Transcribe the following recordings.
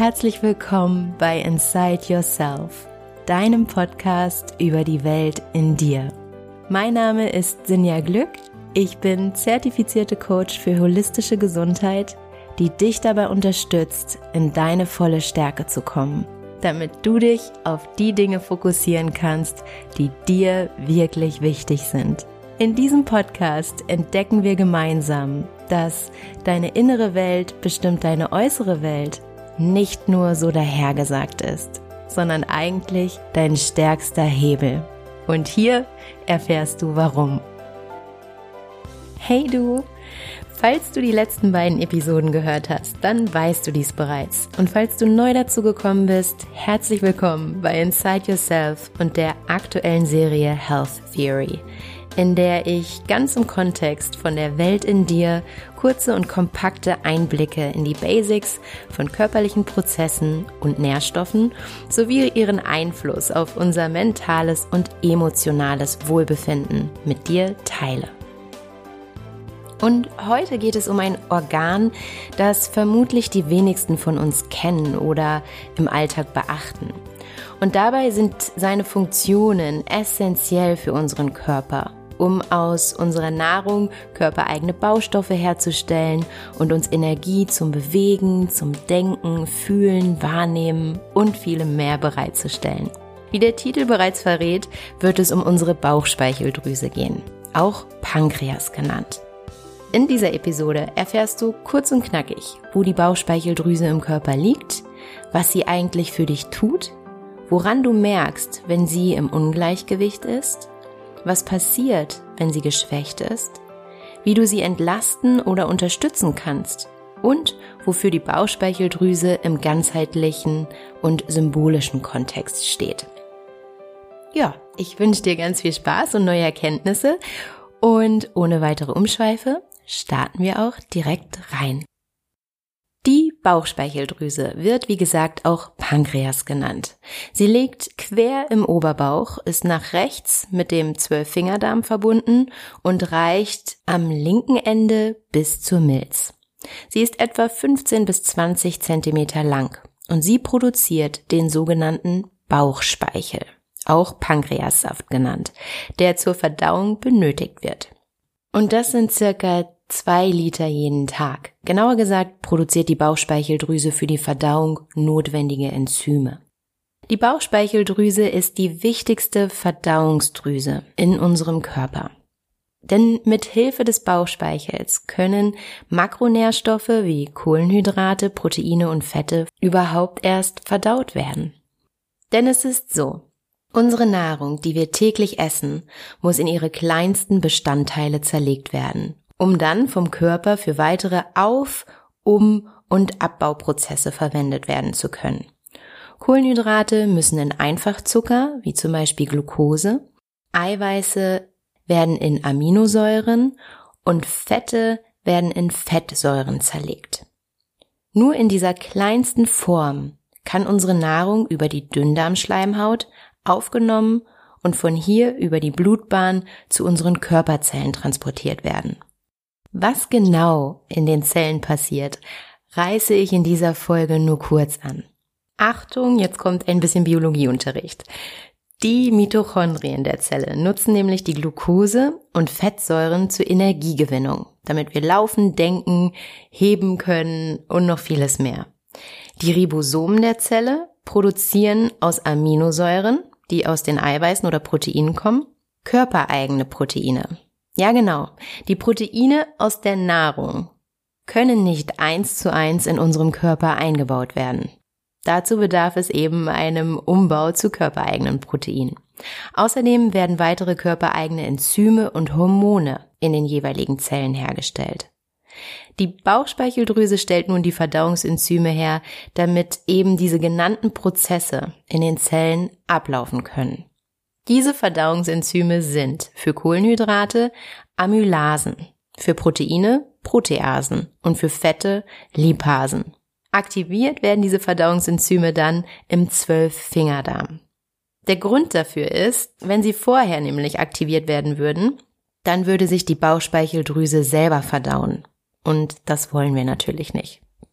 herzlich willkommen bei Inside Yourself, deinem Podcast über die Welt in dir. Mein Name ist Sinja Glück, ich bin zertifizierte Coach für holistische Gesundheit, die dich dabei unterstützt, in deine volle Stärke zu kommen, damit du dich auf die Dinge fokussieren kannst, die dir wirklich wichtig sind. In diesem Podcast entdecken wir gemeinsam, dass deine innere Welt bestimmt deine äußere Welt nicht nur so dahergesagt ist, sondern eigentlich dein stärkster Hebel. Und hier erfährst du warum. Hey du! Falls du die letzten beiden Episoden gehört hast, dann weißt du dies bereits. Und falls du neu dazu gekommen bist, herzlich willkommen bei Inside Yourself und der aktuellen Serie Health Theory, in der ich ganz im Kontext von der Welt in dir kurze und kompakte Einblicke in die Basics von körperlichen Prozessen und Nährstoffen sowie ihren Einfluss auf unser mentales und emotionales Wohlbefinden mit dir teile. Und heute geht es um ein Organ, das vermutlich die wenigsten von uns kennen oder im Alltag beachten. Und dabei sind seine Funktionen essentiell für unseren Körper, um aus unserer Nahrung körpereigene Baustoffe herzustellen und uns Energie zum Bewegen, zum Denken, Fühlen, Wahrnehmen und vielem mehr bereitzustellen. Wie der Titel bereits verrät, wird es um unsere Bauchspeicheldrüse gehen, auch Pankreas genannt. In dieser Episode erfährst du kurz und knackig, wo die Bauchspeicheldrüse im Körper liegt, was sie eigentlich für dich tut, woran du merkst, wenn sie im Ungleichgewicht ist, was passiert, wenn sie geschwächt ist, wie du sie entlasten oder unterstützen kannst und wofür die Bauchspeicheldrüse im ganzheitlichen und symbolischen Kontext steht. Ja, ich wünsche dir ganz viel Spaß und neue Erkenntnisse und ohne weitere Umschweife starten wir auch direkt rein. Die Bauchspeicheldrüse wird, wie gesagt, auch Pankreas genannt. Sie liegt quer im Oberbauch, ist nach rechts mit dem 12-Fingerdarm verbunden und reicht am linken Ende bis zur Milz. Sie ist etwa 15 bis 20 Zentimeter lang und sie produziert den sogenannten Bauchspeichel, auch Pankreassaft genannt, der zur Verdauung benötigt wird. Und das sind circa 2 Liter jeden Tag. Genauer gesagt produziert die Bauchspeicheldrüse für die Verdauung notwendige Enzyme. Die Bauchspeicheldrüse ist die wichtigste Verdauungsdrüse in unserem Körper. Denn mit Hilfe des Bauchspeichels können Makronährstoffe wie Kohlenhydrate, Proteine und Fette überhaupt erst verdaut werden. Denn es ist so: Unsere Nahrung, die wir täglich essen, muss in ihre kleinsten Bestandteile zerlegt werden, um dann vom Körper für weitere Auf-, Um- und Abbauprozesse verwendet werden zu können. Kohlenhydrate müssen in Einfachzucker, wie zum Beispiel Glucose, Eiweiße werden in Aminosäuren und Fette werden in Fettsäuren zerlegt. Nur in dieser kleinsten Form kann unsere Nahrung über die Dünndarmschleimhaut aufgenommen und von hier über die Blutbahn zu unseren Körperzellen transportiert werden. Was genau in den Zellen passiert, reiße ich in dieser Folge nur kurz an. Achtung, jetzt kommt ein bisschen Biologieunterricht. Die Mitochondrien der Zelle nutzen nämlich die Glucose und Fettsäuren zur Energiegewinnung, damit wir laufen, denken, heben können und noch vieles mehr. Die Ribosomen der Zelle produzieren aus Aminosäuren, die aus den Eiweißen oder Proteinen kommen, körpereigene Proteine. Ja genau, die Proteine aus der Nahrung können nicht 1:1 in unserem Körper eingebaut werden. Dazu bedarf es eben einem Umbau zu körpereigenen Proteinen. Außerdem werden weitere körpereigene Enzyme und Hormone in den jeweiligen Zellen hergestellt. Die Bauchspeicheldrüse stellt nun die Verdauungsenzyme her, damit eben diese genannten Prozesse in den Zellen ablaufen können. Diese Verdauungsenzyme sind für Kohlenhydrate Amylasen, für Proteine Proteasen und für Fette Lipasen. Aktiviert werden diese Verdauungsenzyme dann im 12-Fingerdarm. Der Grund dafür ist, wenn sie vorher nämlich aktiviert werden würden, dann würde sich die Bauchspeicheldrüse selber verdauen. Und das wollen wir natürlich nicht.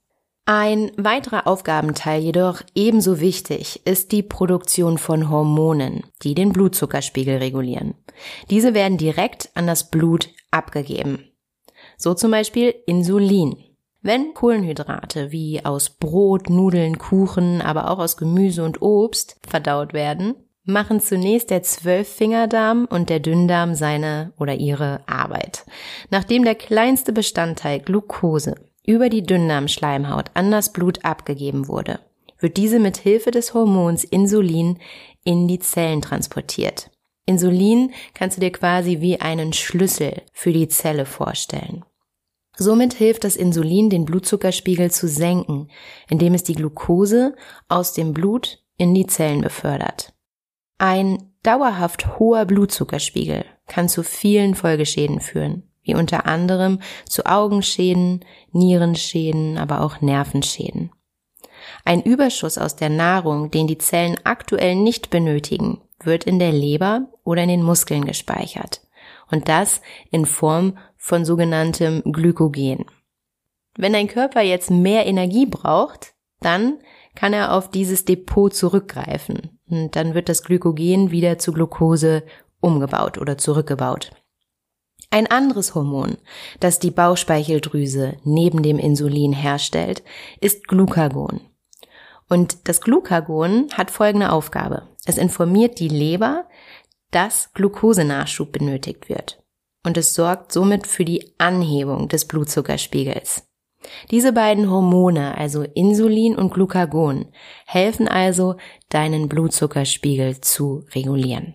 Ein weiterer Aufgabenteil jedoch ebenso wichtig ist die Produktion von Hormonen, die den Blutzuckerspiegel regulieren. Diese werden direkt an das Blut abgegeben. So zum Beispiel Insulin. Wenn Kohlenhydrate wie aus Brot, Nudeln, Kuchen, aber auch aus Gemüse und Obst verdaut werden, machen zunächst der Zwölffingerdarm und der Dünndarm seine oder ihre Arbeit. Nachdem der kleinste Bestandteil Glucose über die Dünndarmschleimhaut an das Blut abgegeben wurde, wird diese mit Hilfe des Hormons Insulin in die Zellen transportiert. Insulin kannst du dir quasi wie einen Schlüssel für die Zelle vorstellen. Somit hilft das Insulin, den Blutzuckerspiegel zu senken, indem es die Glucose aus dem Blut in die Zellen befördert. Ein dauerhaft hoher Blutzuckerspiegel kann zu vielen Folgeschäden führen, wie unter anderem zu Augenschäden, Nierenschäden, aber auch Nervenschäden. Ein Überschuss aus der Nahrung, den die Zellen aktuell nicht benötigen, wird in der Leber oder in den Muskeln gespeichert. Und das in Form von sogenanntem Glykogen. Wenn dein Körper jetzt mehr Energie braucht, dann kann er auf dieses Depot zurückgreifen. Und dann wird das Glykogen wieder zu Glucose umgebaut oder zurückgebaut. Ein anderes Hormon, das die Bauchspeicheldrüse neben dem Insulin herstellt, ist Glucagon. Und das Glucagon hat folgende Aufgabe. Es informiert die Leber, dass Glukosenachschub benötigt wird. Und es sorgt somit für die Anhebung des Blutzuckerspiegels. Diese beiden Hormone, also Insulin und Glucagon, helfen also, deinen Blutzuckerspiegel zu regulieren.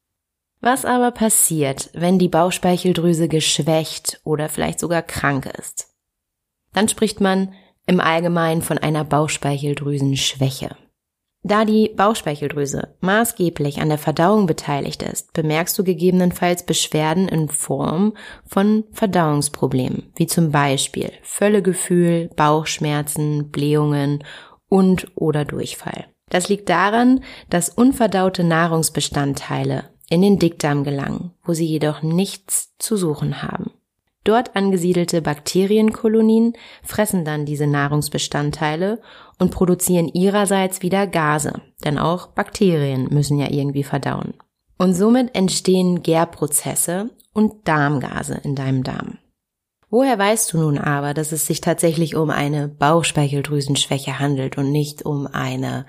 Was aber passiert, wenn die Bauchspeicheldrüse geschwächt oder vielleicht sogar krank ist? Dann spricht man im Allgemeinen von einer Bauchspeicheldrüsenschwäche. Da die Bauchspeicheldrüse maßgeblich an der Verdauung beteiligt ist, bemerkst du gegebenenfalls Beschwerden in Form von Verdauungsproblemen, wie zum Beispiel Völlegefühl, Bauchschmerzen, Blähungen und oder Durchfall. Das liegt daran, dass unverdaute Nahrungsbestandteile in den Dickdarm gelangen, wo sie jedoch nichts zu suchen haben. Dort angesiedelte Bakterienkolonien fressen dann diese Nahrungsbestandteile und produzieren ihrerseits wieder Gase, denn auch Bakterien müssen ja irgendwie verdauen. Und somit entstehen Gärprozesse und Darmgase in deinem Darm. Woher weißt du nun aber, dass es sich tatsächlich um eine Bauchspeicheldrüsenschwäche handelt und nicht um eine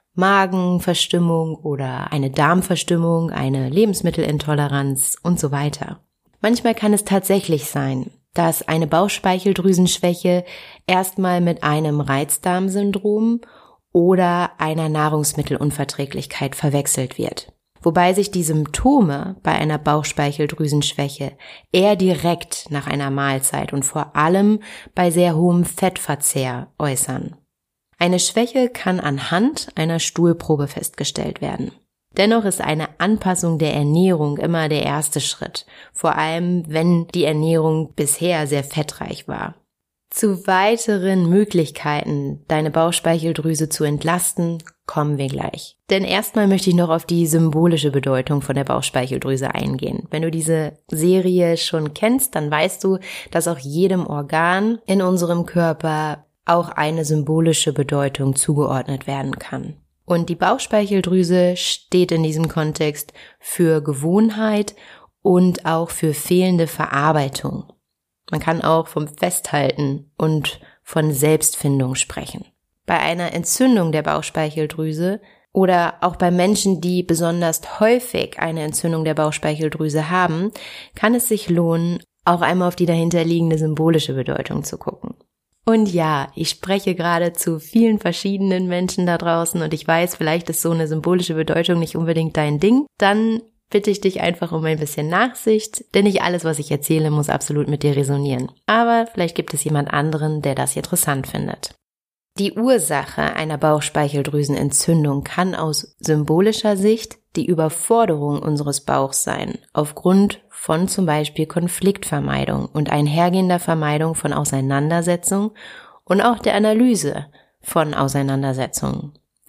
Magenverstimmung oder eine Darmverstimmung, eine Lebensmittelintoleranz und so weiter? Manchmal kann es tatsächlich sein, dass eine Bauchspeicheldrüsenschwäche erstmal mit einem Reizdarmsyndrom oder einer Nahrungsmittelunverträglichkeit verwechselt wird. Wobei sich die Symptome bei einer Bauchspeicheldrüsenschwäche eher direkt nach einer Mahlzeit und vor allem bei sehr hohem Fettverzehr äußern. Eine Schwäche kann anhand einer Stuhlprobe festgestellt werden. Dennoch ist eine Anpassung der Ernährung immer der erste Schritt, vor allem wenn die Ernährung bisher sehr fettreich war. Zu weiteren Möglichkeiten, deine Bauchspeicheldrüse zu entlasten, kommen wir gleich. Denn erstmal möchte ich noch auf die symbolische Bedeutung von der Bauchspeicheldrüse eingehen. Wenn du diese Serie schon kennst, dann weißt du, dass auch jedem Organ in unserem Körper auch eine symbolische Bedeutung zugeordnet werden kann. Und die Bauchspeicheldrüse steht in diesem Kontext für Gewohnheit und auch für fehlende Verarbeitung. Man kann auch vom Festhalten und von Selbstfindung sprechen. Bei einer Entzündung der Bauchspeicheldrüse oder auch bei Menschen, die besonders häufig eine Entzündung der Bauchspeicheldrüse haben, kann es sich lohnen, auch einmal auf die dahinterliegende symbolische Bedeutung zu gucken. Und ja, ich spreche gerade zu vielen verschiedenen Menschen da draußen und ich weiß, vielleicht ist so eine symbolische Bedeutung nicht unbedingt dein Ding. Dann bitte ich dich einfach um ein bisschen Nachsicht, denn nicht alles, was ich erzähle, muss absolut mit dir resonieren. Aber vielleicht gibt es jemand anderen, der das interessant findet. Die Ursache einer Bauchspeicheldrüsenentzündung kann aus symbolischer Sicht die Überforderung unseres Bauchs sein, aufgrund von zum Beispiel Konfliktvermeidung und einhergehender Vermeidung von Auseinandersetzung und auch der Analyse von Auseinandersetzungen.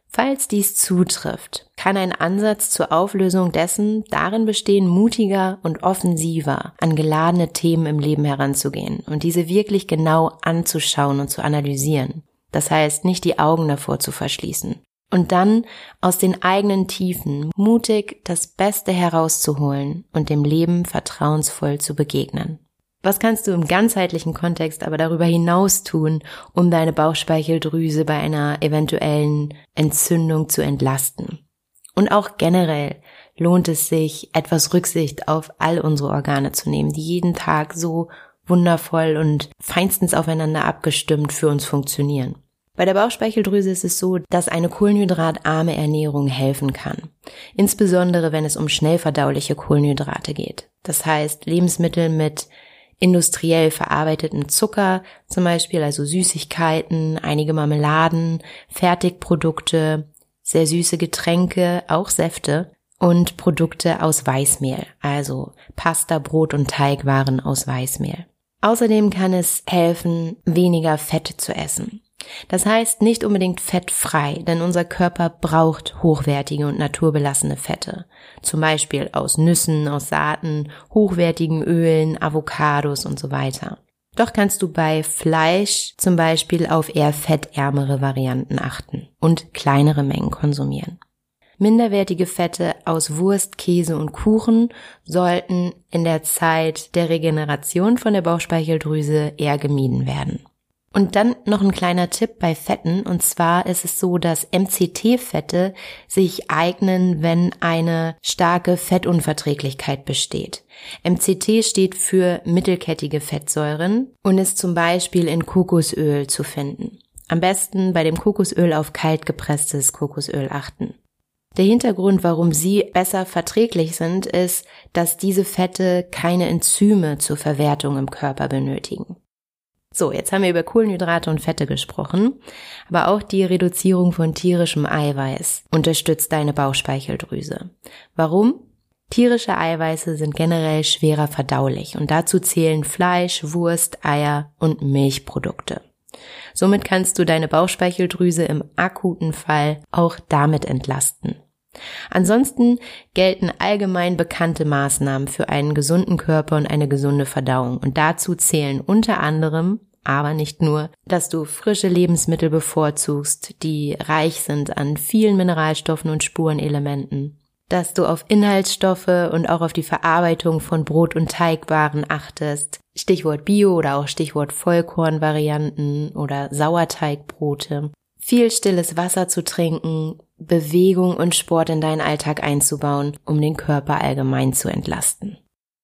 Falls dies zutrifft, kann ein Ansatz zur Auflösung dessen darin bestehen, mutiger und offensiver an geladene Themen im Leben heranzugehen und diese wirklich genau anzuschauen und zu analysieren. Das heißt, nicht die Augen davor zu verschließen. Und dann aus den eigenen Tiefen mutig das Beste herauszuholen und dem Leben vertrauensvoll zu begegnen. Was kannst du im ganzheitlichen Kontext aber darüber hinaus tun, um deine Bauchspeicheldrüse bei einer eventuellen Entzündung zu entlasten? Und auch generell lohnt es sich, etwas Rücksicht auf all unsere Organe zu nehmen, die jeden Tag so wundervoll und feinstens aufeinander abgestimmt für uns funktionieren. Bei der Bauchspeicheldrüse ist es so, dass eine kohlenhydratarme Ernährung helfen kann. Insbesondere, wenn es um schnell verdauliche Kohlenhydrate geht. Das heißt, Lebensmittel mit industriell verarbeiteten Zucker, zum Beispiel also Süßigkeiten, einige Marmeladen, Fertigprodukte, sehr süße Getränke, auch Säfte und Produkte aus Weißmehl, also Pasta, Brot und Teigwaren aus Weißmehl. Außerdem kann es helfen, weniger Fett zu essen. Das heißt nicht unbedingt fettfrei, denn unser Körper braucht hochwertige und naturbelassene Fette. Zum Beispiel aus Nüssen, aus Saaten, hochwertigen Ölen, Avocados und so weiter. Doch kannst du bei Fleisch zum Beispiel auf eher fettärmere Varianten achten und kleinere Mengen konsumieren. Minderwertige Fette aus Wurst, Käse und Kuchen sollten in der Zeit der Regeneration von der Bauchspeicheldrüse eher gemieden werden. Und dann noch ein kleiner Tipp bei Fetten, und zwar ist es so, dass MCT-Fette sich eignen, wenn eine starke Fettunverträglichkeit besteht. MCT steht für mittelkettige Fettsäuren und ist zum Beispiel in Kokosöl zu finden. Am besten bei dem Kokosöl auf kalt gepresstes Kokosöl achten. Der Hintergrund, warum sie besser verträglich sind, ist, dass diese Fette keine Enzyme zur Verwertung im Körper benötigen. So, jetzt haben wir über Kohlenhydrate und Fette gesprochen, aber auch die Reduzierung von tierischem Eiweiß unterstützt deine Bauchspeicheldrüse. Warum? Tierische Eiweiße sind generell schwerer verdaulich und dazu zählen Fleisch, Wurst, Eier und Milchprodukte. Somit kannst du deine Bauchspeicheldrüse im akuten Fall auch damit entlasten. Ansonsten gelten allgemein bekannte Maßnahmen für einen gesunden Körper und eine gesunde Verdauung und dazu zählen unter anderem, aber nicht nur, dass du frische Lebensmittel bevorzugst, die reich sind an vielen Mineralstoffen und Spurenelementen, dass du auf Inhaltsstoffe und auch auf die Verarbeitung von Brot- und Teigwaren achtest, Stichwort Bio oder auch Stichwort Vollkornvarianten oder Sauerteigbrote, viel stilles Wasser zu trinken, Bewegung und Sport in deinen Alltag einzubauen, um den Körper allgemein zu entlasten.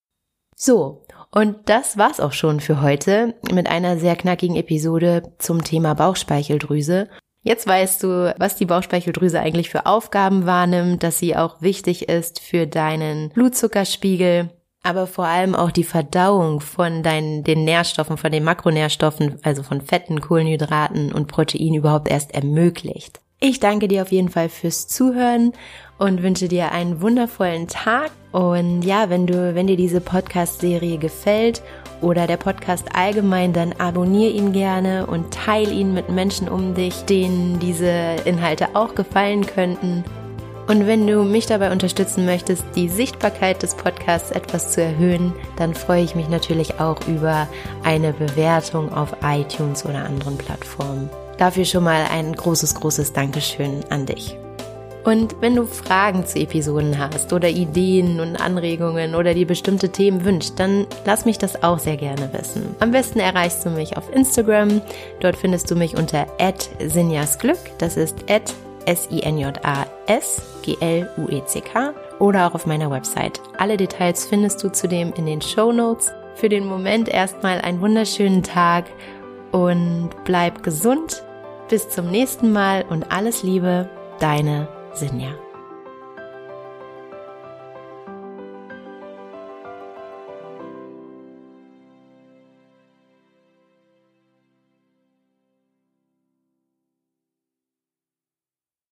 So, und das war's auch schon für heute mit einer sehr knackigen Episode zum Thema Bauchspeicheldrüse. Jetzt weißt du, was die Bauchspeicheldrüse eigentlich für Aufgaben wahrnimmt, dass sie auch wichtig ist für deinen Blutzuckerspiegel, aber vor allem auch die Verdauung von den Nährstoffen, von den Makronährstoffen, also von Fetten, Kohlenhydraten und Proteinen überhaupt erst ermöglicht. Ich danke dir auf jeden Fall fürs Zuhören und wünsche dir einen wundervollen Tag. Und ja, wenn dir diese Podcast-Serie gefällt oder der Podcast allgemein, dann abonniere ihn gerne und teile ihn mit Menschen um dich, denen diese Inhalte auch gefallen könnten. Und wenn du mich dabei unterstützen möchtest, die Sichtbarkeit des Podcasts etwas zu erhöhen, dann freue ich mich natürlich auch über eine Bewertung auf iTunes oder anderen Plattformen. Dafür schon mal ein großes Dankeschön an dich. Und wenn du Fragen zu Episoden hast oder Ideen und Anregungen oder dir bestimmte Themen wünschst, dann lass mich das auch sehr gerne wissen. Am besten erreichst du mich auf Instagram. Dort findest du mich unter @sinjasglück. Das ist SINJASGLUECK oder auch auf meiner Website. Alle Details findest du zudem in den Shownotes. Für den Moment erstmal einen wunderschönen Tag und bleib gesund. Bis zum nächsten Mal und alles Liebe, deine Sinja.